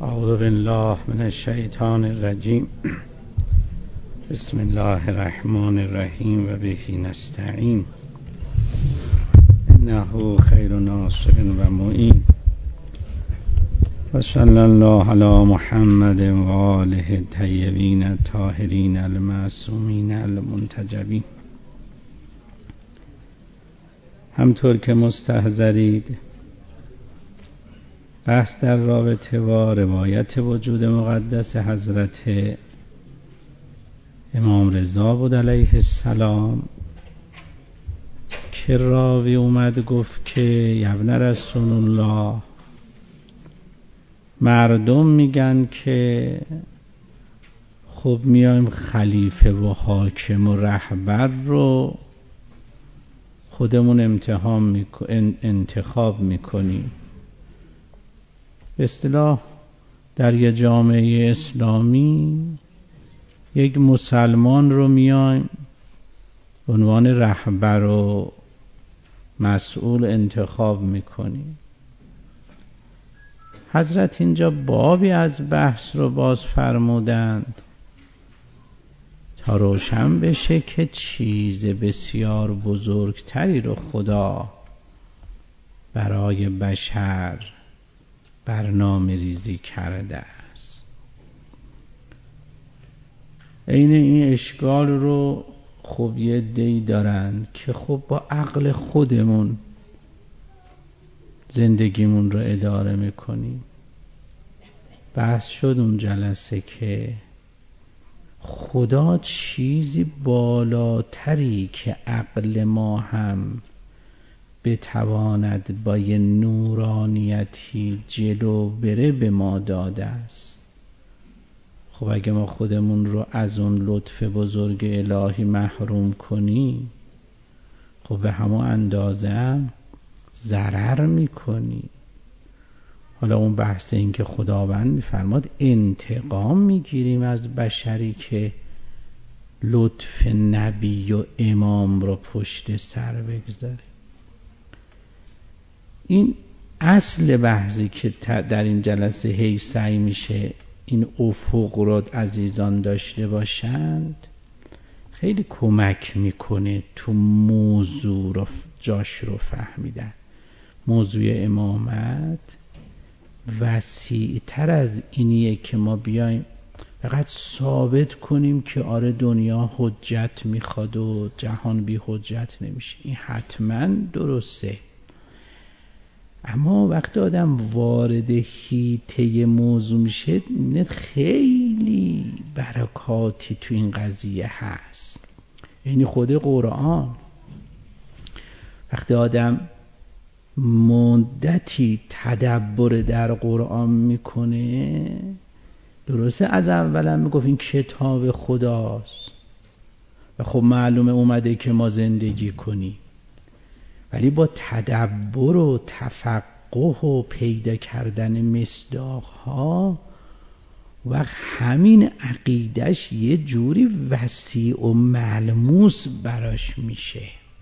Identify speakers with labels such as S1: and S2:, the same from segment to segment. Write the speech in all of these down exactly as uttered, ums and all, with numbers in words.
S1: اعوذ بالله من الشیطان الرجیم. بسم الله الرحمن الرحیم و به نستعین. انه خیر ناصر و معین. و صلی الله علی محمد و آله الطیبین الطاهرین المعصومین المنتجبین. همطور که مستحضرید، بحث در رابطه با روایت وجود مقدس حضرت امام رضا بود علیه السلام که راوی اومد گفت که یبن رسول الله، مردم میگن که خب میایم خلیفه و حاکم و رهبر رو خودمون امتحان میکن... انتخاب میکنیم. به اصطلاح در یه جامعه اسلامی یک مسلمان رو میایم به عنوان رهبر و مسئول انتخاب میکنیم. حضرت اینجا بابی از بحث رو باز فرمودند تا روشن بشه که چیز بسیار بزرگتری رو خدا برای بشر برنامه ریزی کرده است. عین این اشکال رو خب یه عده‌ای دارند که خب با عقل خودمون زندگیمون رو اداره میکنیم. بحث شد اون جلسه که خدا چیزی بالاتری که عقل ما هم بتواند با یه نورانیتی جلو بره به ما داده است. خب اگه ما خودمون رو از اون لطف بزرگ الهی محروم کنیم، خب به همون اندازه هم ضرر میکنیم. حالا اون بحث این که خداوند میفرماد انتقام میگیریم از بشری که لطف نبی و امام رو پشت سر بگذاره. این اصل بحثی که در این جلسه هی سعی میشه این افق رو عزیزان داشته باشند خیلی کمک میکنه تو موضوع رو جاش رو فهمیدن. موضوع امامت وسیع تر از اینیه که ما بیایم فقط ثابت کنیم که آره دنیا حجت میخواد و جهان بی حجت نمیشه. این حتما درسته، اما وقتی آدم وارد حیطه موضوع میشه میبینه خیلی برکاتی تو این قضیه هست. یعنی خود قرآن وقتی آدم مدتی تدبر در قرآن میکنه، درسته از اولم میگفت این کتاب خداست و خب معلومه اومده که ما زندگی کنیم، ولی با تدبر و تفقه و پیدا کردن مصداق‌ها و همین عقیدش یه جوری وسیع و ملموس براش میشه.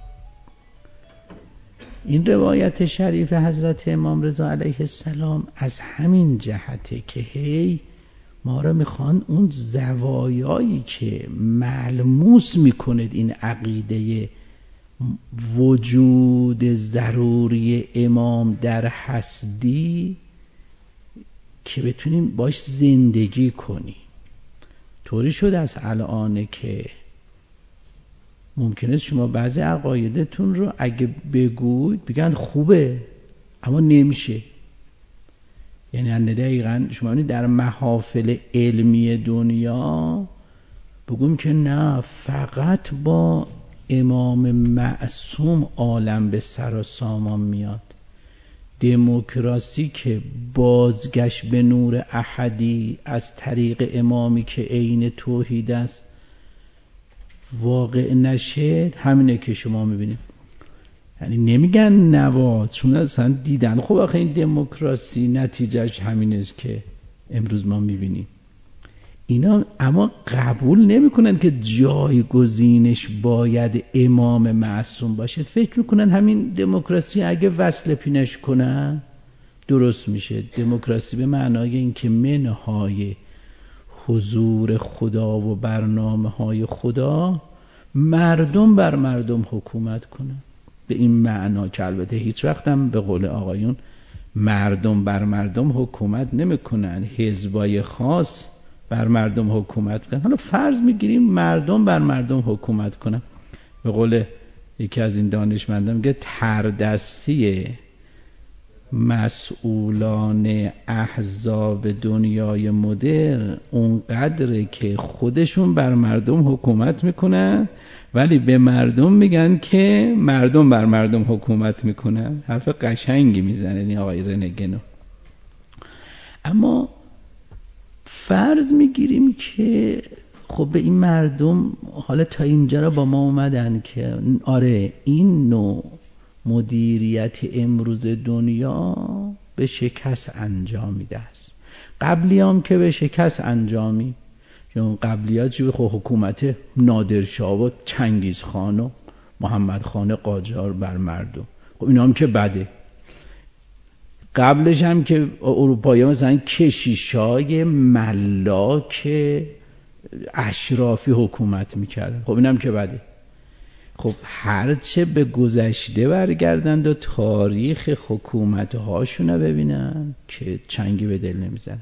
S1: این روایت شریف حضرت امام رضا علیه السلام از همین جهته که هی ما را میخوان اون زوایایی که ملموس میکنه این عقیده وجود ضروری امام در هستی که بتونیم باش زندگی کنیم. طوری شده از الان که ممکنه شما بعضی عقایدتون رو اگه بگوید بگن خوبه اما نمیشه. یعنی دقیقا شما در محافل علمی دنیا بگویم که نه فقط با امام معصوم عالم به سر و سامان میاد. دموکراسی که بازگشت به نور احدی از طریق امامی که عین توحید است واقع نشه، همینه که شما میبینید. یعنی نمیگن نواد، چون اصلا دیدن خب آخه این دموکراسی نتیجهش همین است که امروز ما میبینیم. اینا اما قبول نمیکنن که جایگزینش باید امام معصوم باشه. فکر میکنن همین دموکراسی اگه وصل پینش کنن درست میشه. دموکراسی به معنای این که منهای حضور خدا و برنامه های خدا مردم بر مردم حکومت کنن. به این معنا که البته هیچ وقت هم به قول آقایون مردم بر مردم حکومت نمیکنن، حزبای خاص بر مردم حکومت کنن. حالا فرض میگیریم مردم بر مردم حکومت کنن. به قول یکی از این دانشمندان میگه تردستی مسئولان احزاب دنیای مدرن اونقدره که خودشون بر مردم حکومت میکنن ولی به مردم میگن که مردم بر مردم حکومت میکنن. حرف قشنگی میزنه این آقای رنگنو. اما فرض میگیریم که خب به این مردم حالا تا اینجا را با ما اومدن که آره این نوع مدیریت امروز دنیا به شکست انجامیده است. قبلی هم که به شکست انجامی، چون قبلی ها چی خب حکومت نادرشاه و چنگیزخان و محمد خان قاجار بر مردم، خب اینا هم که بده. قبلش هم که اروپایی ها مثلا کشیشای ملاک اشرافی حکومت میکردن، خب این هم که بده. خب هرچه به گذشته برگردند و تاریخ حکومت هاشون رو ببینن که چنگی به دل نمیزنه.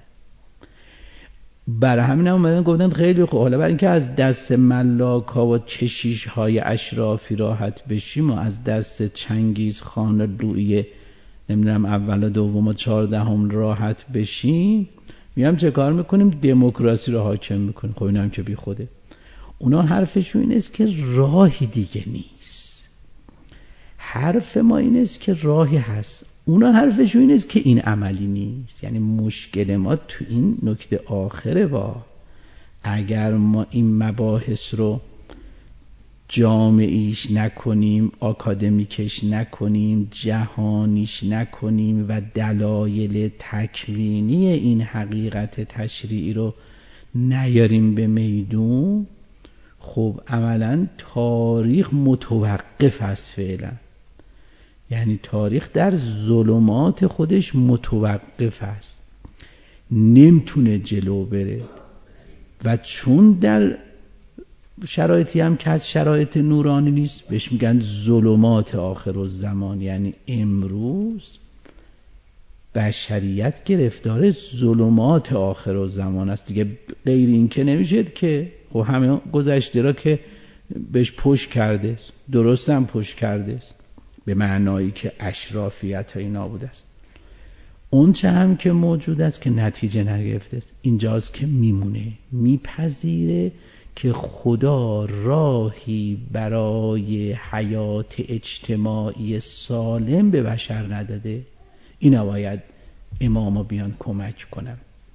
S1: برای همین هم اومدن گفتن خیلی خوب، حالا برای اینکه از دست ملاک ها و کشیش های اشرافی راحت بشیم و از دست چنگیز خان لویی نمیدونم اول و دوم و چهاردهم راحت بشیم، میام چه کار میکنیم؟ دموکراسی رو حاکم میکنیم. خب اینا هم که بی خوده. اونا حرفشون این است که راهی دیگه نیست. حرف ما این است که راهی هست. اونا حرفشون این است که این عملی نیست. یعنی مشکل ما تو این نکته آخره با اگر ما این مباحث رو جامعیش نکنیم، آکادمیکش نکنیم، جهانیش نکنیم و دلایل تکوینی این حقیقت تشریعی رو نیاریم به میدون، خب عملا تاریخ متوقف است فعلا. یعنی تاریخ در ظلمات خودش متوقف است، نمیتونه جلو بره. و چون در شرایطی هم که از شرایط نورانی نیست، بهش میگن ظلمات آخر الزمان. یعنی امروز بشریت گرفتار ظلمات آخر الزمان است دیگه. غیر این که نمیشه که خب همه گذشته را که بهش پشت کرده است، درست هم پشت کرده است، به معنایی که اشرافیت های نابود است. اون چه هم که موجود است که نتیجه نگرفته است، اینجاست که میمونه، میپذیره که خدا راهی برای حیات اجتماعی سالم به بشر نداده. اینا باید اماما بیان کمک کنن.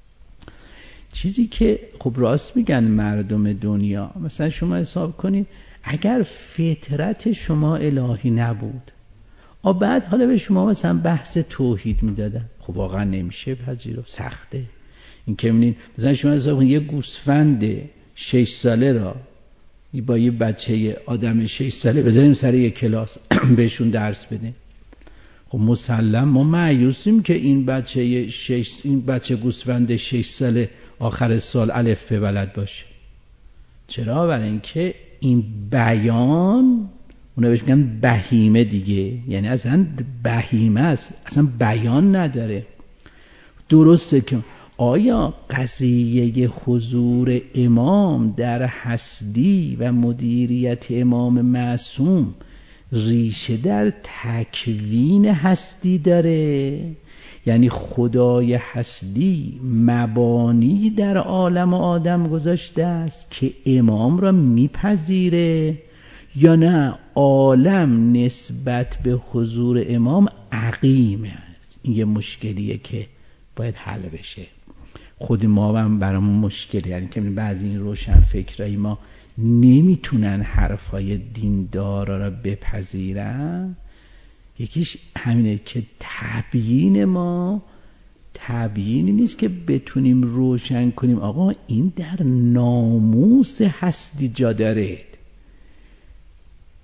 S1: چیزی که خب راست میگن مردم دنیا، مثلا شما حساب کنید اگر فطرت شما الهی نبود و بعد حالا به شما مثلا بحث توحید میدادن، خب واقعا نمیشه پذیرو، سخته. این که میبینید مثلا شما حساب کنید یه گوسفند شش ساله را با یه بچه آدم شش ساله بذاریم سر یه کلاس بهشون درس بده، خب مسلم ما مایوسیم که این بچه شش این بچه گوسفند شش ساله آخر سال الف به بلد باشه. چرا؟ برای اینکه این بیان، اونا بهش میگن بهیمه دیگه، یعنی اصلا بهیمه است، اصلا بیان نداره. درسته که آیا قضیه حضور امام در هستی و مدیریت امام معصوم ریشه در تکوین هستی داره؟ یعنی خدای هستی مبانی در عالم آدم گذاشته است که امام را میپذیره، یا نه عالم نسبت به حضور امام عقیمه است؟ این یه مشکلیه که باید حل بشه. خود ما هم برامون مشکله، یعنی که بعضی این روشن فکرای ما نمیتونن حرفای دیندارا را بپذیرن. یکیش همینه که تبیین ما تبیینی نیست که بتونیم روشن کنیم آقا این در ناموس هستی جا داره.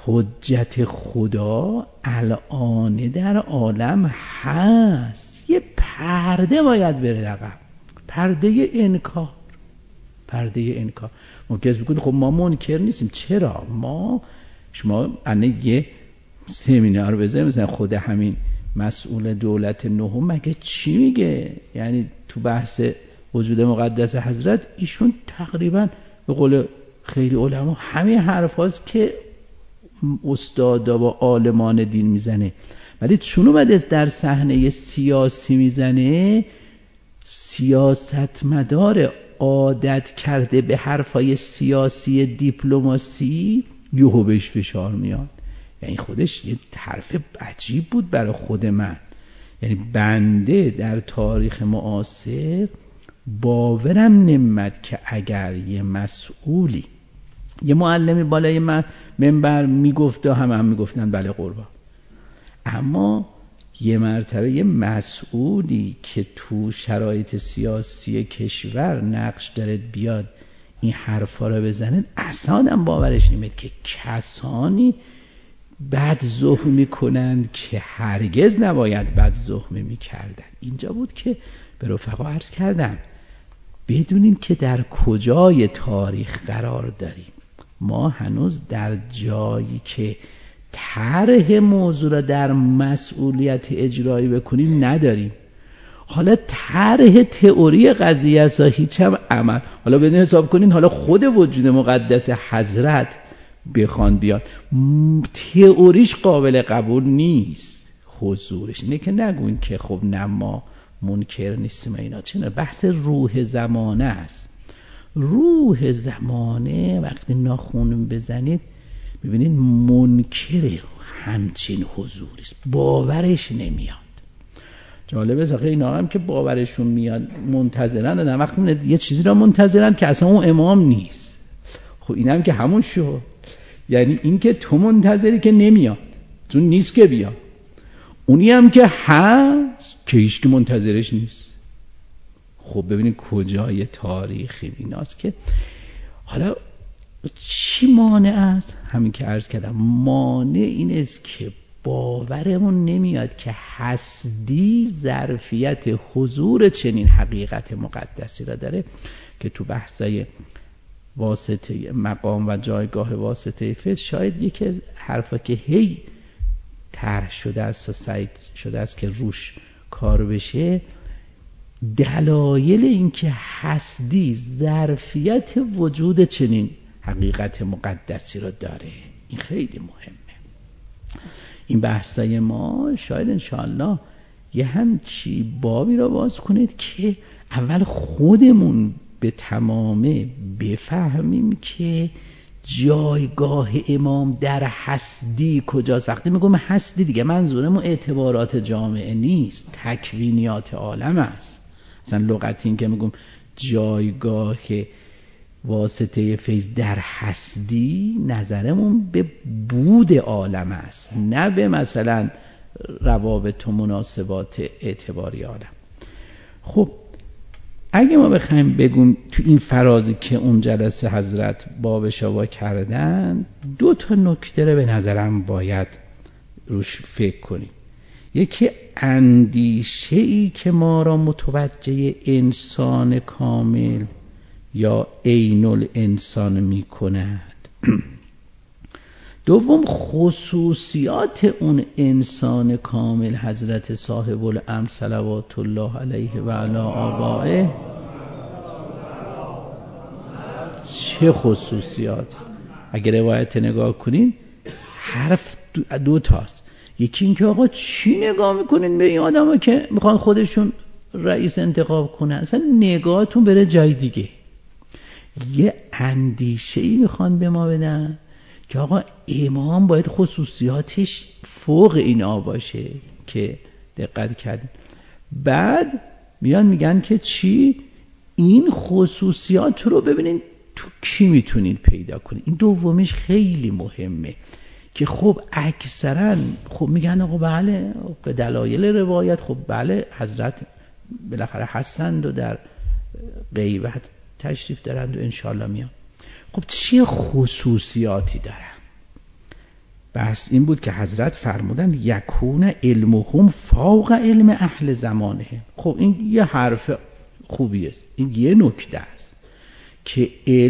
S1: حجت خدا الان در عالم هست، یه پرده باید بره عقب، پرده انکار. پرده انکار ممکنه بگید خب ما منکر نیستیم. چرا؟ ما شما الان یه سمینار بزنید مثلا خود همین مسئول دولت نهم مگه چی میگه؟ یعنی تو بحث وجود مقدس حضرت ایشون تقریبا به قول خیلی علما همه حرف هاست که استادا و عالمان دین میزنه، ولی چون اومده در صحنه سیاسی میزنه، سیاستمدار عادت کرده به حرفای سیاسی دیپلماسی یهو بهش فشار میاد. یعنی خودش یه حرف عجیب بود برای خود من. یعنی بنده در تاریخ معاصر باورم نمیاد که اگر یه مسئولی، یه معلمی بالای من منبر میگفته همه هم میگفتن بله قربان، اما یه مرتبه یه مسئولی که تو شرایط سیاسی کشور نقش داره بیاد این حرفا رو بزنه، اصلا باورش نمیاد که کسانی بد ظلم میکنند که هرگز نباید بد ظلم میکردن. اینجا بود که به رفقا عرض کردم بدونین که در کجای تاریخ قرار داریم. ما هنوز در جایی که طرح موضوع را در مسئولیت اجرایی بکنیم نداریم. حالا طرح تئوری قضیه است، هیچ هم عمل. حالا بدین حساب کنین حالا خود وجود مقدس حضرت بخوان بیاد، تئوریش قابل قبول نیست، حضورش اینه که نگوین که خب نه ما منکر نیستیم اینا. چنه بحث روح زمانه است. روح زمانه وقتی ناخون بزنید ببینید منکر همچین حضوری است، باورش نمیاد. جالبه ساخه اینا هم که باورشون میاد منتظرن، نه وقتی یه چیزی را منتظرن که اصلا اون امام نیست. خب اینم که همون شو، یعنی این که تو منتظری که نمیاد، چون نیست که بیاد. اونی هم که هست که هیچ که منتظرش نیست. خب ببینید کجای تاریخی ایناست که حالا چی مانع است؟ همین که عرض کردم، مانع این است که باورمون نمیاد که هستی ظرفیت حضور چنین حقیقت مقدسی را داره که تو بحثای واسطه مقام و جایگاه واسطه فیض شاید یکی از حرفا که هی طرح شده است و سعی شده است که روش کار بشه، دلایل این که هستی ظرفیت وجود چنین حقیقت مقدسی را داره. این خیلی مهمه. این بحثای ما شاید انشاءالله یه همچی بابی را باز کنید که اول خودمون به تمامه بفهمیم که جایگاه امام در هستی کجاست. وقتی میگم هستی دیگه منظورم اعتبارات جامعه نیست، تکوینیات عالم است. مثلا لغتی این که میگم جایگاه واسطه فیض در هستی، نظرمون به بود عالم است، نه به مثلا روابط و مناسبات اعتباری عالم. خب اگه ما بخوایم بگیم تو این فرازی که اون جلسه حضرت باب شوا کردن، دو تا نکته رو به نظرم باید روش فکر کنیم. یکی اندیشه‌ای که ما را متوجه انسان کامل یا عین الانسان می کند. دوم خصوصیات اون انسان کامل حضرت صاحب الامر صلوات الله علیه و علی آبائه چه خصوصیاتی است. اگر روایت نگاه کنین حرف دو, دو تاست. یکی این که آقا چی نگاه میکنین به این آدم ها که میخوان خودشون رئیس انتخاب کنن، اصلا نگاهتون بره جای دیگه. یه اندیشه‌ای میخوان به ما بدن که آقا امام باید خصوصیاتش فوق اینا باشه که دقت کردیم. بعد میان میگن که چی؟ این خصوصیات رو ببینین تو کی میتونین پیدا کنین. این دومیش خیلی مهمه که خب اکثرا خب میگن آقا بله به دلایل روایت خب بله حضرت بالاخره هستند و در غیبت تشریف دارند و انشالله میان. خب چه خصوصیاتی دارن؟ بحث این بود که حضرت فرمودند یکون علمهم فوق علم اهل زمانه. خب این یه حرف خوبی است، این یه نکته است که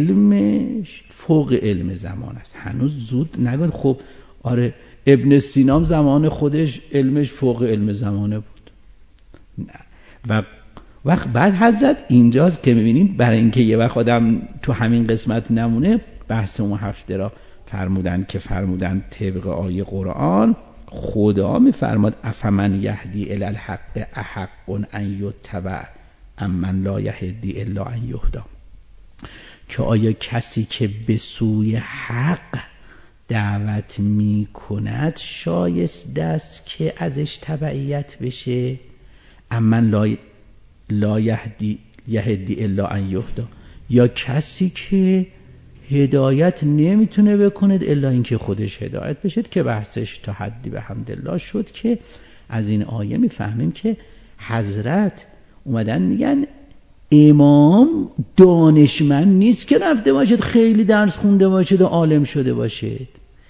S1: علمش فوق علم زمان است. هنوز زود نگید خب آره ابن سینا زمان خودش علمش فوق علم زمانه بود. نه. و وقت بعد حضرت اینجاست که میبینید برای اینکه یه وقت آدم تو همین قسمت نمونه، بحث اون هفته را فرمودن که فرمودن طبق آیه قرآن خدا میفرماد افمن یهدی الی الحق احق ان یتبع امن لا یهدی الا ان یهدی، که آیا کسی که به سوی حق دعوت می کند شایسته است که ازش تبعیت بشه؟ امن لا لا یهدی یهدی الا ان یهدی، یا کسی که هدایت نمیتونه بکنه الا اینکه خودش هدایت بشه، که بحثش تا حدی به حمدالله شد که از این آیه میفهمیم که حضرت اومدن میگن امام دانشمند نیست که رفته باشد خیلی درس خونده باشد و عالم شده باشد.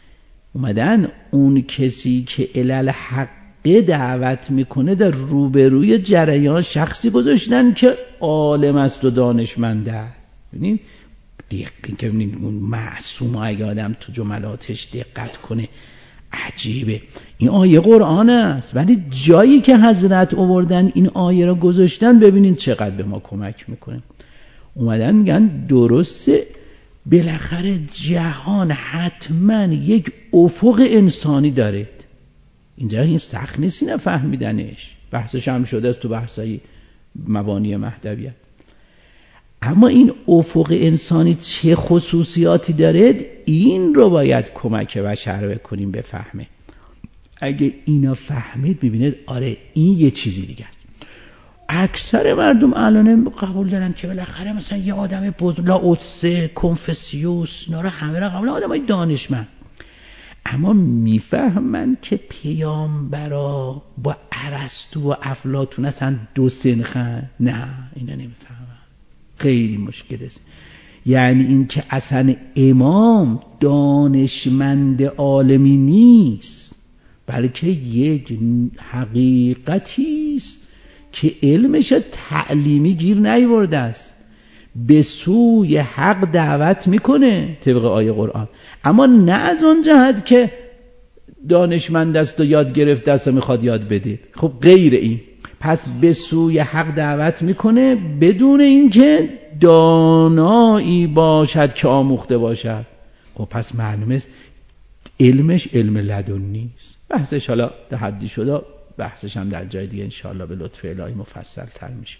S1: اومدن اون کسی که علل حق دعوت میکنه در روبروی جریان شخصی گذاشتن که عالم است و دانشمند است. ببینید دقیقی که اون معصوم اگه آدم تو جملاتش دقت کنه عجیبه. این آیه قرآن است ولی جایی که حضرت آوردن این آیه را گذاشتن ببینید چقدر به ما کمک میکنه. اومدن میگن درسته بالاخره جهان حتما یک افق انسانی داره. اینجا این سخت نیست اینا فهمیدنش، بحثش هم شده است تو بحثای مبانی مهدویت. اما این افق انسانی چه خصوصیاتی داره این رو باید کمک بشر بکنیم بفهمه. اگه اینا فهمید میبینید آره این یه چیزی دیگه است. اکثر مردم الان قبول دارن که بالاخره مثلا یه آدم بزرگ لاوتسه، کنفوسیوس، اینا رو همه را قبول آدمای دانشمند، اما میفهمن که پیامبرا با ارسطو و افلاطون اصلا دو سنخن. نه اینا نمیفهمن، خیلی مشکل است. یعنی این که اصلا امام دانشمند عالمی نیست بلکه یک حقیقتی است که علمش تعلیمی گیر نیورده است، به سوی حق دعوت میکنه طبق آیه قرآن، اما نه از اون جهت که دانشمند است و یاد گرفته است و میخواد یاد بده. خب غیر این، پس به سوی حق دعوت میکنه بدون اینکه دانایی باشد که آموخته باشد. خب پس معلومه است علمش علم لدنی است. بحثش حالا در حدی شده، بحثش هم در جای دیگه انشاءالله به لطف الهی مفصل تر میشه.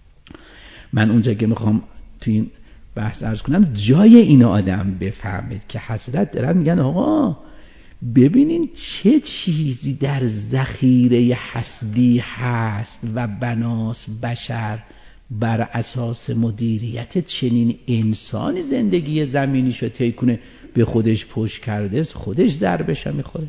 S1: من اونجا که میخوام تو این بحث عرض کنم جای این آدم بفهمید که حضرت دارن میگن آقا ببینین چه چیزی در ذخیره هستی هست و بناس بشر بر اساس مدیریت چنین انسانی زندگی زمینیشو طی کنه، به خودش پشت کرده، خودش ضربش هم میخوره.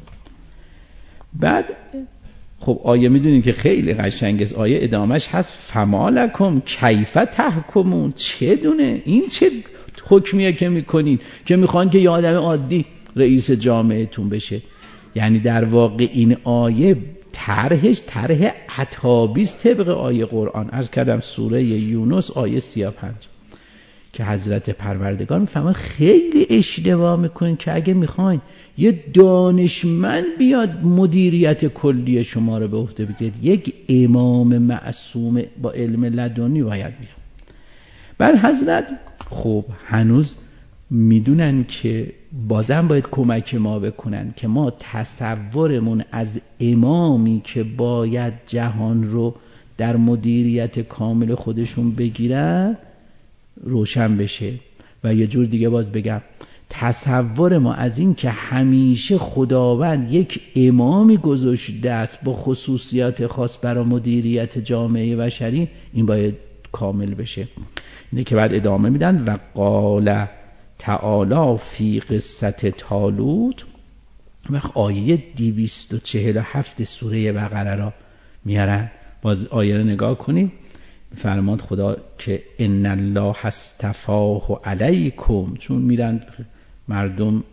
S1: بعد خب آیه میدونین که خیلی قشنگ است، آیه ادامش هست فما لکم کیف تحکمون، چه دونه این چه حکمیه که میکنین که میخوان که یه آدم عادی رئیس جامعهتون بشه. یعنی در واقع این آیه طرحش طرح عطابی است طبق آیه قرآن. عرض کردم سوره یونس آیه سی و پنج که حضرت پروردگار میفهمن خیلی اشتباه میکنین که اگه میخواین یه دانشمند بیاد مدیریت کلی شما رو به عهده بگیرید، یک امام معصوم با علم لدنی باید بیاد. بعد حضرت خب هنوز میدونن که بازم باید کمک ما بکنن که ما تصورمون از امامی که باید جهان رو در مدیریت کامل خودشون بگیرن روشن بشه. و یه جور دیگه باز بگم تصور ما از این که همیشه خداوند یک امامی گذاشته است با خصوصیات خاص برای مدیریت جامعه بشری، این باید کامل بشه. اینه که بعد ادامه میدن و قال تعالی فی قصه طالوت، وقت آیه دویست و چهل و هفت سوره بقره را میارن، باز آیه رو نگاه کنیم. فرماد خدا که ان الله اصطفاه علیکم، چون میرن مردم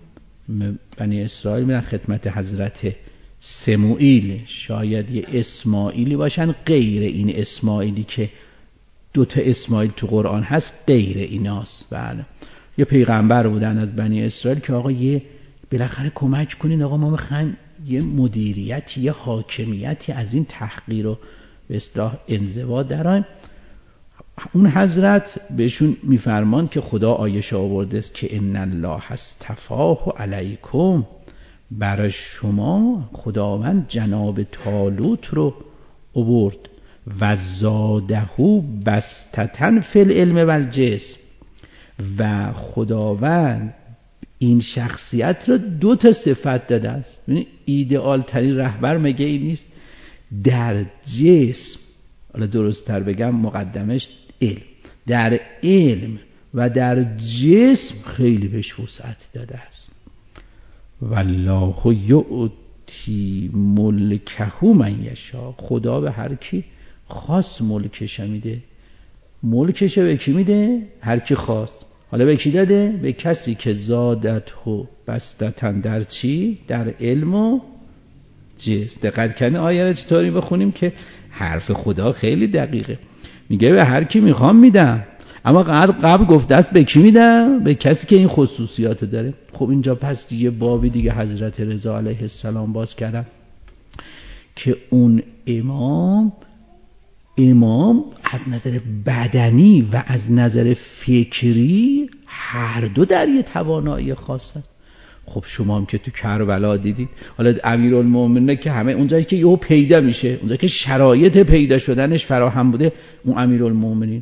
S1: بنی اسرائیل میرن خدمت حضرت سموئیل، شاید یه اسماعیلی باشن غیر این اسماعیلی که دوتا اسماعیل تو قرآن هست، غیر ایناست. بله یه پیغمبر بودن از بنی اسرائیل که آقا یه بالاخره کمک کنین، آقا ما میخوایم یه مدیریتی یه حاکمیتی از این تحقیر و به اصطلاح انزوا درآیم. اون حضرت بهشون میفرمان که خدا آیه آورده است که ان الله اصطفاه علیکم، برای شما خداوند جناب طالوت رو آورد و زادهو بسطتن فی العلم و الجسم، و خداوند این شخصیت رو دو تا صفت داده است. یعنی ایدئال ترین رهبر مگه این نیست؟ در جسم، حالا درست تر بگم مقدمش علم، در علم و در جسم خیلی بهش وسعت داده است. والله یؤتی ملکه من یشاء، خدا به هر کی خاص ملکش میده. ملکش به کی میده؟ هر کی خواست. حالا به کی داده؟ به کسی که زادته بسطتن در چی؟ در علم و جسم. دقت کنه آیه رو چطوری بخونیم که حرف خدا خیلی دقیقه. میگه به هر کی میخوام میدم، اما قبل گفته است به کی میدم؟ به کسی که این خصوصیات داره. خب اینجا پس دیگه بابی دیگه حضرت رضا علیه السلام باز کردن که اون امام امام از نظر بدنی و از نظر فکری هر دو در یه توانایی خاص است. خب شما هم که تو کربلا دیدید، حالا امیرالمومنین که همه اونجایی که یهو پیدا میشه، اونجایی که شرایط پیدا شدنش فراهم بوده، اون امیرالمومنین.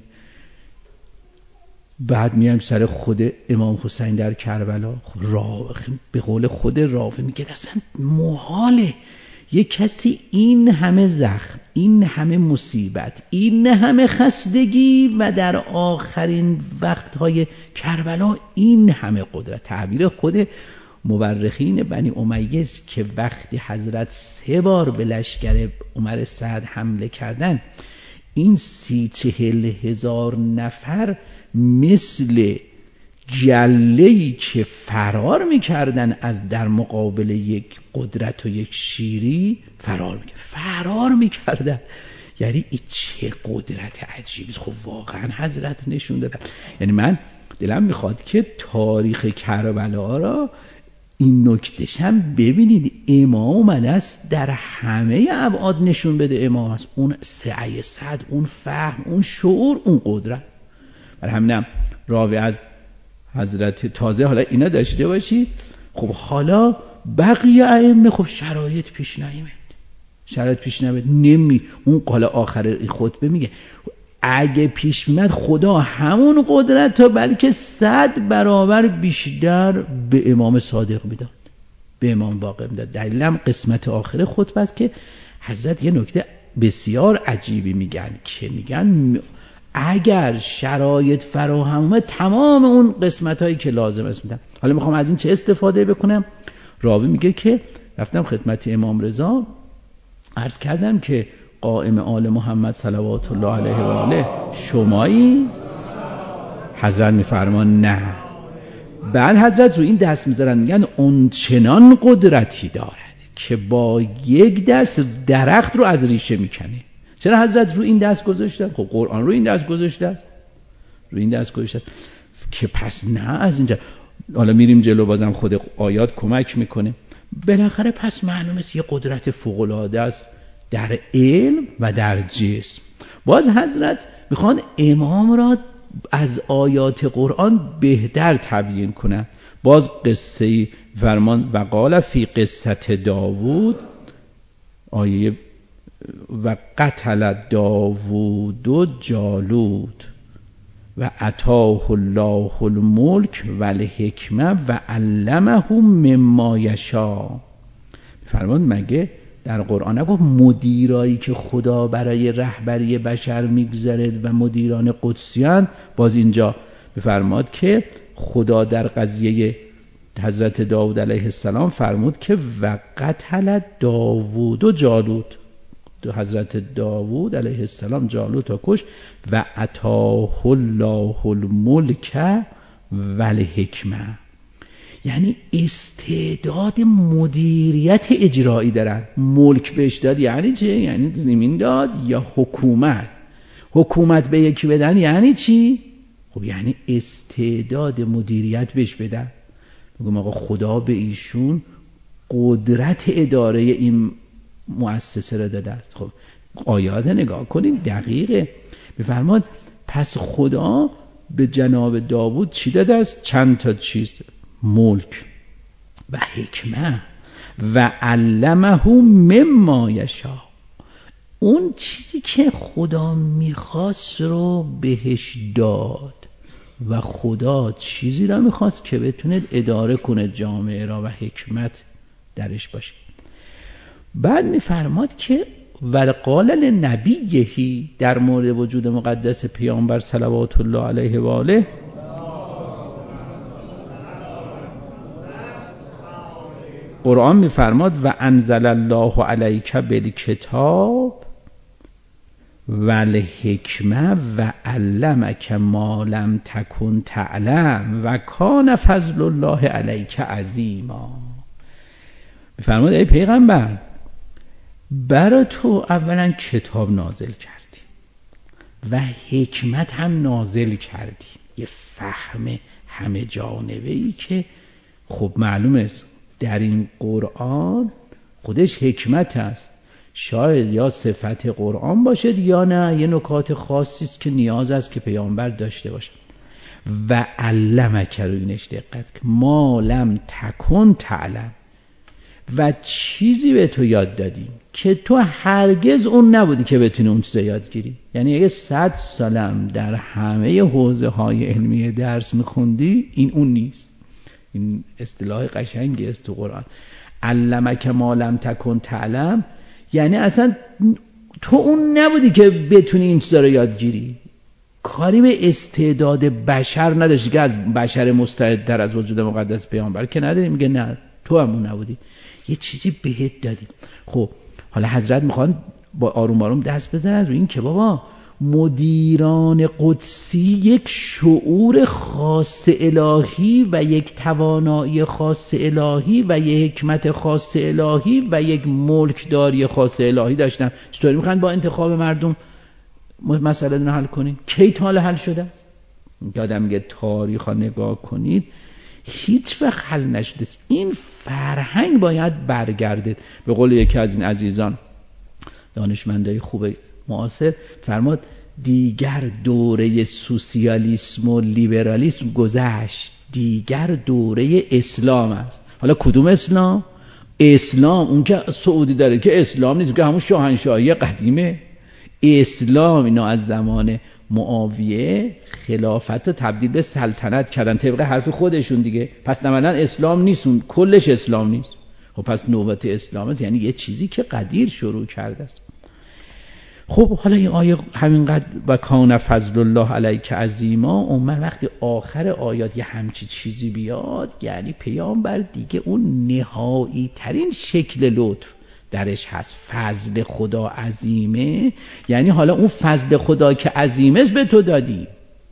S1: بعد میایم سر خود امام حسین در کربلا. خب را به قول خود راوی میگه اصلا محاله یه کسی این همه زخم، این همه مصیبت، این همه خستگی و در آخرین وقتهای کربلا این همه قدرت. تعبیر خود مورخین بنی امیه که وقتی حضرت سه بار به لشکر عمر سعد حمله کردن، این سی چهل هزار نفر مثل جله‌ای که فرار میکردن از در مقابل یک قدرت و یک شیری فرار میکردن فرار میکردن یعنی این چه قدرت عجیبی. خب واقعا حضرت نشون دادن. یعنی من دلم میخواد که تاریخ کربلا را این نکتهش هم ببینید. امام اومده است در همه ابعاد نشون بده. امام است اون سعی صد، اون فهم، اون شعور، اون قدرت. برای همینم راوی از حضرت تازه حالا اینا داشته باشید. خب حالا بقیه ائمه خب شرایط پیش نیامد، شرایط پیش نیامد نمی اون قال آخر خطبه میگه اگه پیش میاد خدا همون قدرت تا بلکه صد برابر بیشتر به امام صادق میداد، به امام باقر میداد. دلیلم قسمت آخر خطبه است که حضرت یه نکته بسیار عجیبی میگن که میگن اگر شرایط فراهم اومد تمام اون قسمت هایی که لازم است میدن. حالا میخوام از این چه استفاده بکنم. راوی میگه که رفتم خدمت امام رضا عرض کردم که قائم آل محمد صلوات الله علیه و آله شمایی؟ حضرت میفرمان نه. بعد حضرت رو این دست میذارن میگن اون چنان قدرتی دارد که با یک دست درخت رو از ریشه میکنه. چرا حضرت رو این دست گذاشتن؟ خب قرآن رو این دست گذاشته است، رو این دست گذاشته است که پس نه از اینجا. حالا میریم جلو بازم خود آیات کمک میکنه. بالاخره پس معلومه یه قدرت فوق العاده است در علم و در جسم. باز حضرت میخوان امام را از آیات قرآن بهتر تبیین کنن. باز قصه فرمان و قال فی قصه داوود، آیه و قتل داوود و جالوت و اتاه الله الملک و الحکمه و علمه مما یشاء. فرمان مگه در قرآن نگفت مدیرایی که خدا برای رهبری بشر میگذارد و مدیران قدسیان؟ باز اینجا بفرماد که خدا در قضیه حضرت داوود علیه السلام فرمود که و قتل داوود و جالوت، حضرت داوود علیه السلام جالوت را کش و اتاه الله الملک و الحکمه. یعنی استعداد مدیریت اجرایی دارن. ملک بهش داد یعنی چه؟ یعنی زمین داد یا حکومت. حکومت به یکی بدن یعنی چی؟ خب یعنی استعداد مدیریت بهش بدن. میگم آقا خدا به ایشون قدرت اداره این مؤسسه را داده است. خب آیات نگاه کنین دقیقه. میفرماد پس خدا به جناب داوود چی داده است؟ چند تا چیز: ملک و حکمت و علمه مما یشاء. اون چیزی که خدا میخواست رو بهش داد و خدا چیزی را میخواست که بتونه اداره کنه جامعه را و حکمت درش باشه. بعد میفرماد که وقال لنبیه در مورد وجود مقدس پیامبر صلوات الله علیه و آله، قرآن میفرماد و انزل الله علیک بالکتاب والحکمه و علمک ما لم تکن تعلم و کان فضل الله علیک عظیما. میفرماد ای پیغمبر برای تو اولا کتاب نازل کردی و حکمت هم نازل کردی، یه فهم همه جانبه‌ای که خب معلومه است در این قرآن خودش حکمت است. شاید یا صفت قرآن باشد یا نه یه نکات خاصی است که نیاز است که پیامبر داشته باشه. و علمک رو اینش دقت که ما لم تکن تعلم، و چیزی به تو یاد دادیم که تو هرگز اون نبودی که بتونی اون چیزا یاد گیری. یعنی اگه صد سالم در همه حوزه های علمی درس میخوندی این اون نیست. این اصطلاح قشنگی است تو قرآن. علمک ما لم تکن تعلم یعنی اصلا تو اون نبودی که بتونی این چیزا رو یادگیری. کاری به استعداد بشر نداشتی که از بشر مستعدتر از وجود مقدس پیامبر که نداری. میگه نه تو هم اون نبودی، یه چیزی بهت دادیم. خب حالا حضرت میخوان با آروم آروم دست بزنن رو این که بابا مدیران قدسی یک شعور خاص الهی و یک توانایی خاص الهی و یک حکمت خاص الهی و یک ملکداری خاص الهی داشتن. چطوری میخوان با انتخاب مردم مسئله رو حل کنین؟ کی تا حل شده است؟ یادم میگه تاریخ ها نگاه کنید هیچ وقت حل نشده است. این فرهنگ باید برگرده. به قول یکی از این عزیزان دانشمندای خوب معاصر فرماد دیگر دوره سوسیالیسم و لیبرالیسم گذشت، دیگر دوره اسلام است. حالا کدوم اسلام؟ اسلام اون که سعودی داره که اسلام نیست، که همون شاهنشاهی قدیمه. اسلام اینا از زمان معاویه خلافت رو تبدیل به سلطنت کردن طبق حرف خودشون دیگه. پس نماندن اسلام نیست، اون کلش اسلام نیست. خب پس نوبت اسلام است، یعنی یه چیزی که قدیر شروع کرده است. خب حالا این آیه همینقدر و کان فضل الله علیک عظیما، اون وقتی آخر آیات یه همچی چیزی بیاد یعنی پیامبر دیگه اون نهایی ترین شکل لطف درش هست. فضل خدا عظیمه، یعنی حالا اون فضل خدا که عظیمه است به تو دادی.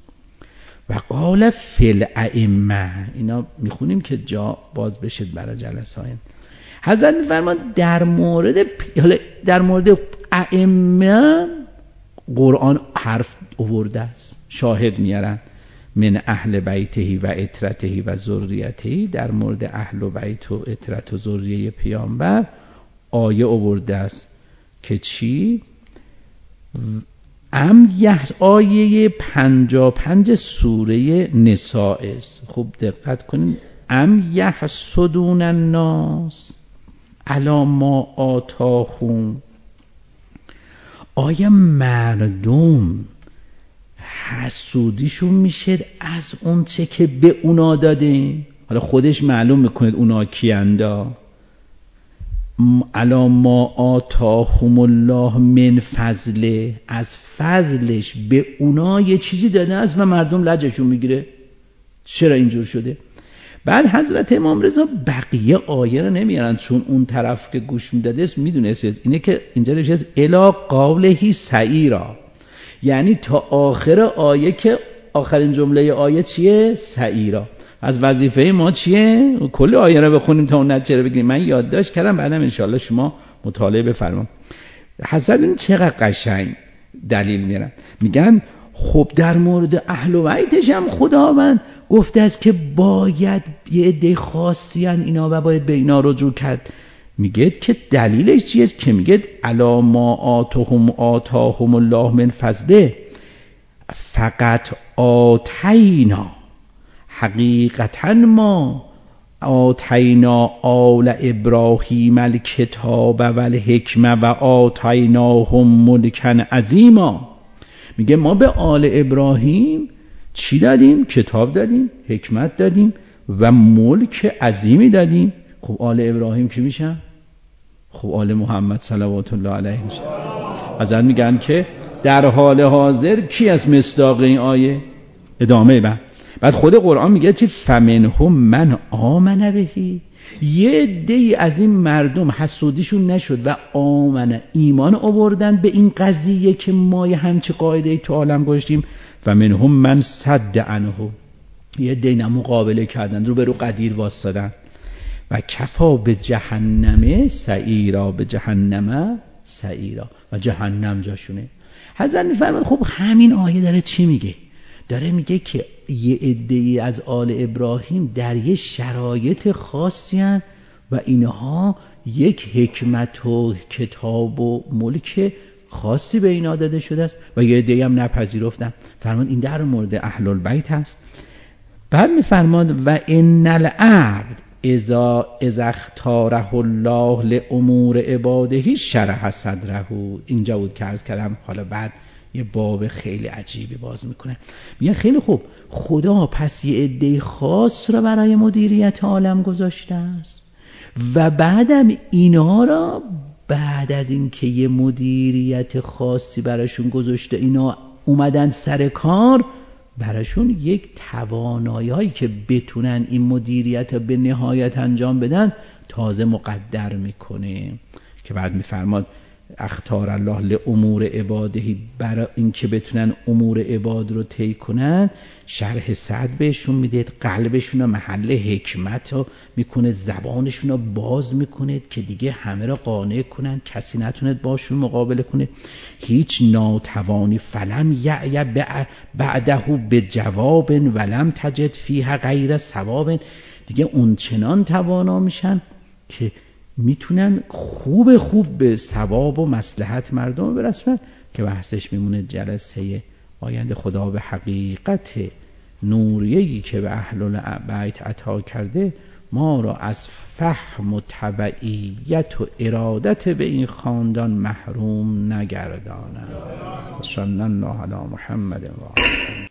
S1: و قال فی الائمه، اینا میخونیم که جا باز بشد برای جلسه های حضرت. میفرمان در مورد حالا در مورد ائمه قرآن حرف آورده است، شاهد میارن من اهل بیته و اطرته و ذریته. در مورد اهل و بیت و اطرت و ذریه پیامبر آیه آورده است که چی؟ ام یه آیه پنجا پنج سوره نساء است. خوب دقت کنید. ام یحسدون الناس علی ما آتاهم، آیا مردم حسودیشون میشه از اون چه که به اونا داده؟ حالا خودش معلوم میکنید اونا کیاندا. علی ما آتاهم الله من فضله، از فضلش به اونا یه چیزی داده است و مردم لجشون میگیره. چرا اینجور شده؟ بعد حضرت امام رضا بقیه آیه رو نمیارن چون اون طرف که گوش میداده است میدونست اینه که اینجا نشست الی قولهی سعیرا، یعنی تا آخر آیه که آخرین جمله آیه چیه؟ سعیرا. از وظیفه ما چیه؟ کل آیه رو بخونیم تا اون نتیجه رو بگیریم. من یادداشت کردم، بعدم انشالله شما مطالعه بفرمایید. حسن این چقدر قشنگ دلیل میارن، میگن خب در مورد اهل بیتش هم خداوند گفته است که باید یه عده خاصی ان اینا و باید به اینا رجوع کرد. میگه که دلیلش چیه؟ که میگه الا ما آتهم آتاهم الله من فضله فقط آتینا، حقیقتا ما آتینا آل ابراهیم الکتاب و الحکمه و آتیناهم ملکا عظیما. میگه ما به آل ابراهیم چی دادیم؟ کتاب دادیم، حکمت دادیم و ملک عظیمی دادیم. خب آل ابراهیم کی میشن؟ خب آل محمد صلوات الله علیه میشن. ازن میگن که در حال حاضر کی از مصداق این آیه؟ ادامه بعد بعد خود قرآن میگه چی؟ فمنهم من آمن بهی، یه عده‌ای از این مردم حسودیشون نشد و آمن، ایمان آوردن به این قضیه که ما یه همچی قاعده تو عالم گذاشتیم. فمنهم من صد عنه، یه عده‌ای مقابله کردن، رو به رو قدیر واسطادن. و کفا به جهنم سعیرا، به جهنم سعیرا، و جهنم جاشونه. حضرت میفرماد خب همین آیه داره چی میگه؟ داره میگه که یه عده‌ای از آل ابراهیم در یه شرایط خاصی هن و اینها یک حکمت و کتاب و ملک خاصی به اینا داده شده است و یه عده‌ای هم نپذیرفتن. فرمان این در مورد اهل البیت هست. بعد میفرماد و ان العبد اذا اذا اختاره الله لامور عباده شرح صدره. اینجا بود که عرض کردم. حالا بعد یه باب خیلی عجیبی باز میکنه. میگه خیلی خوب، خدا پس یه عده خاص را برای مدیریت عالم گذاشته است و بعدم اینا را بعد از اینکه یه مدیریت خاصی براشون گذاشته، اینا اومدن سر کار، براشون یک توانایی که بتونن این مدیریت رو به نهایت انجام بدن تازه مقدر میکنه. که بعد میفرماد اختار الله لامور عباده، برای اینکه بتونن امور عباد رو طی کنن شرح صدر بهشون میده، قلبشون رو محل حکمت رو میکنه، زبانشون رو باز میکنه که دیگه همه رو قانع کنن، کسی نتوند باشون مقابله کنه. هیچ ناتوانی فلم یعی بعده به جواب ولم تجد فیها غیر ثواب. دیگه اون چنان توانا میشن که میتونن خوب خوب به ثواب و مصلحت مردم برسونن، که بحثش میمونه جلسه آینده. خدا به حقیقت نوریه‌ای که به اهل البیت عطا کرده ما را از فهم و تبعیت و ارادت به این خاندان محروم نگرداند. صلی الله علی محمد و آله.